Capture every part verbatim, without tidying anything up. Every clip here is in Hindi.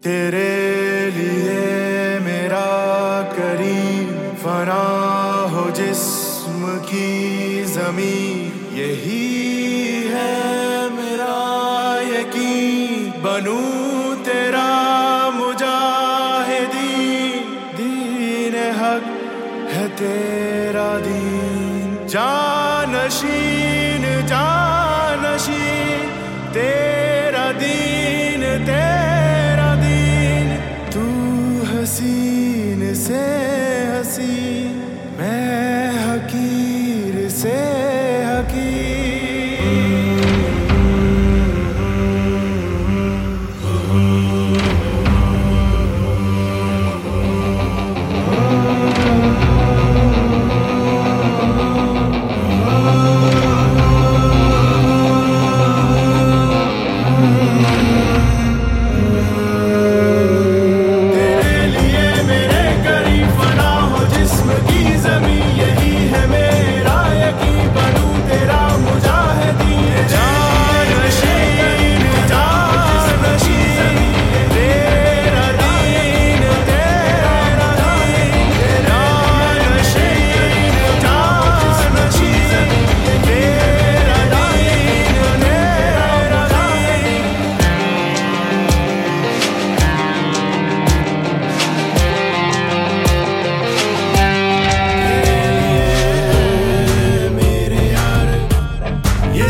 तेरे लिए मेरा करीम फना हो जिस्म की ज़मीं, यही है मेरा यकीन। बनूं तेरा मुजाहिदीन, दीन हक है तेरा दीन। जानशीन जानशीन तेरा दीन, तेरा दीन। तू हसीन से हसीन, मैं हकीर से हकीर।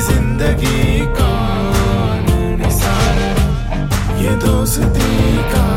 जिंदगी का निसार, ये दोस्ती का